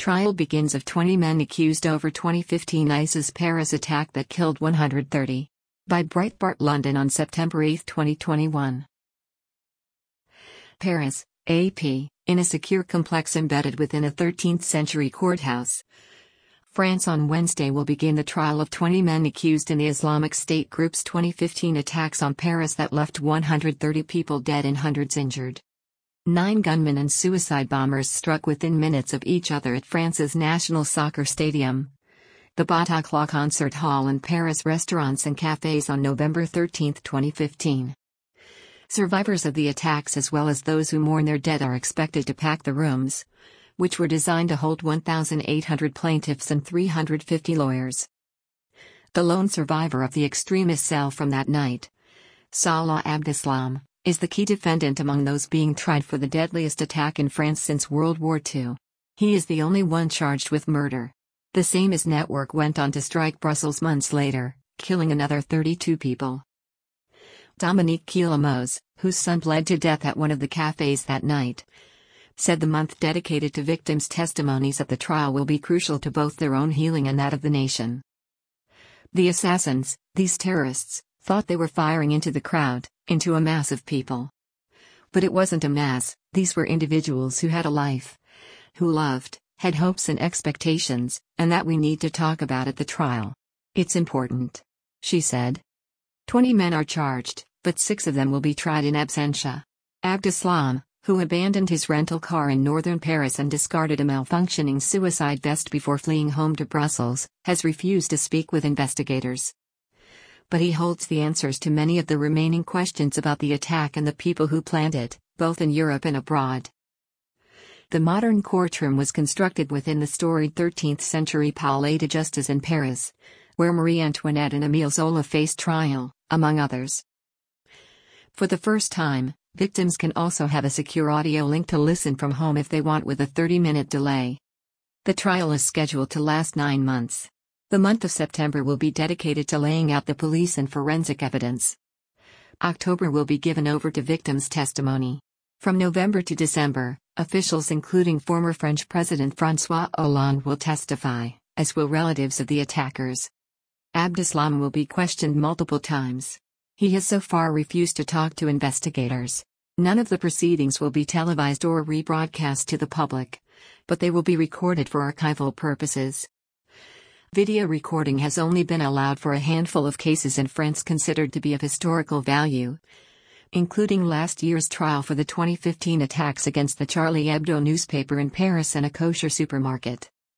Trial begins of 20 men accused over 2015 ISIS Paris attack that killed 130. By Breitbart London on September 8, 2021. Paris, AP, in a secure complex embedded within a 13th-century courthouse. France on Wednesday will begin the trial of 20 men accused in the Islamic State group's 2015 attacks on Paris that left 130 people dead and hundreds injured. 9 gunmen and suicide bombers struck within minutes of each other at France's national soccer stadium, the Bataclan Concert Hall, and Paris restaurants and cafes on November 13, 2015. Survivors of the attacks as well as those who mourn their dead are expected to pack the rooms, which were designed to hold 1,800 plaintiffs and 350 lawyers. The lone survivor of the extremist cell from that night, Salah Abdeslam, is the key defendant among those being tried for the deadliest attack in France since World War II. He is the only one charged with murder. The Samis network went on to strike Brussels months later, killing another 32 people. Dominique Quillemot, whose son bled to death at one of the cafes that night, said the month dedicated to victims' testimonies at the trial will be crucial to both their own healing and that of the nation. The assassins, these terrorists, thought they were firing into the crowd, into a mass of people. But it wasn't a mass, these were individuals who had a life, who loved, had hopes and expectations, and that we need to talk about at the trial. It's important, she said. 20 men are charged, but 6 of them will be tried in absentia. Abdeslam, who abandoned his rental car in northern Paris and discarded a malfunctioning suicide vest before fleeing home to Brussels, has refused to speak with investigators. But he holds the answers to many of the remaining questions about the attack and the people who planned it, both in Europe and abroad. The modern courtroom was constructed within the storied 13th-century Palais de Justice in Paris, where Marie Antoinette and Émile Zola faced trial, among others. For the first time, victims can also have a secure audio link to listen from home if they want with a 30-minute delay. The trial is scheduled to last 9 months. The month of September will be dedicated to laying out the police and forensic evidence. October will be given over to victims' testimony. From November to December, officials including former French President François Hollande will testify, as will relatives of the attackers. Abdeslam will be questioned multiple times. He has so far refused to talk to investigators. None of the proceedings will be televised or rebroadcast to the public, but they will be recorded for archival purposes. Video recording has only been allowed for a handful of cases in France considered to be of historical value, including last year's trial for the 2015 attacks against the Charlie Hebdo newspaper in Paris and a kosher supermarket.